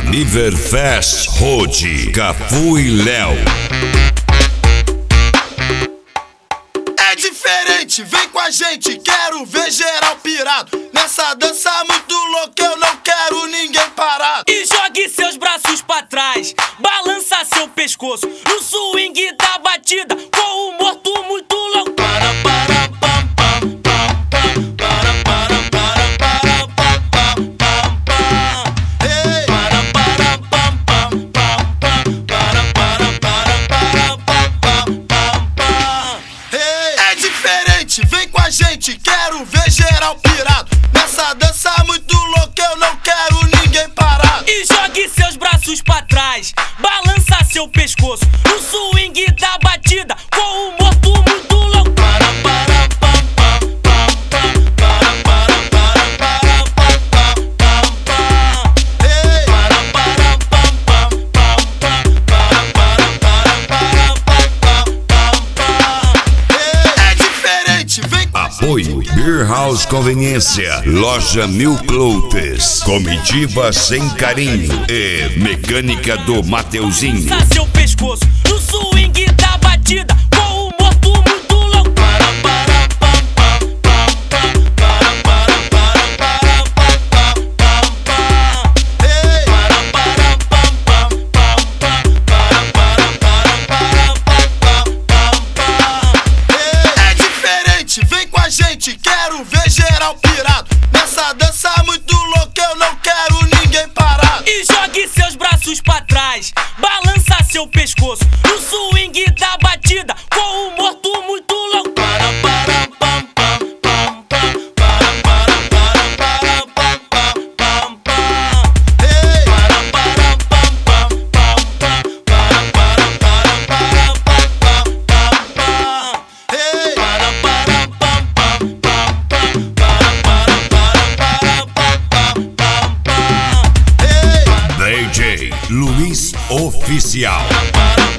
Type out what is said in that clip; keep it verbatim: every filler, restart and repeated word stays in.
Carniverfest Road, Cafu e Léo. É diferente, vem com a gente, quero ver geral pirado. Nessa dança muito louca eu não quero ninguém parado. E jogue seus braços pra trás, balança seu pescoço no swing da batida, com o morto muito louco. Para, para, pam, pam, pam, pam, para, para, para, para, pam, pam, pam, pam. Ei, Para, para, pam, pam, pam, pam, para, para, para, para, pam, pam, pam, pam. ei. É diferente, vem com a gente, quero ver geral pirado. Nessa dança muito louca eu não quero ninguém parado. E jogue seus braços pra trás, balança seu pescoço no swing da batida, com o morto muito louco. Para, para, pam, pam, pam, pam, para, para, para, para, pam, pam, pam, pam. Ei, Para, para, pam, pam, pam, pam, para, para, para, para, pam, pam, pam, pam. ei. É diferente, vem com Apoio Beer House Conveniência, Loja Mil Cloutes, Comitiva Sem Carinho e Mecânica do Mateuzinho. Balança seu pescoço no swing da batida, com o morto muito louco. Para, para, pam, pam, pam, pam, para, para, para, para, pam, pam, pam, pam. Ei, Para, para, pam, pam, pam, pam, para, para, para, para, pam, pam, pam, pam. ei. É diferente, vem com a gente, quero ver geral pirado. Nessa dança muito louca eu não quero ninguém parado. E jogue seus braços pra trás, balança seu pescoço no swing da batida, com o morto muito louco. Para, para, pam, pam, pam, pam, para, para, para, para, pam, pam, pam, pam. Ei, Para, para, pam, pam, pam, pam, para, para, para, para, pam, pam, pam, pam. ei. Para, para, pam, pam, pam, pam, para, para, para, para, pam, pam, pam, pam. Ei, D J Luiz Oficial. Para,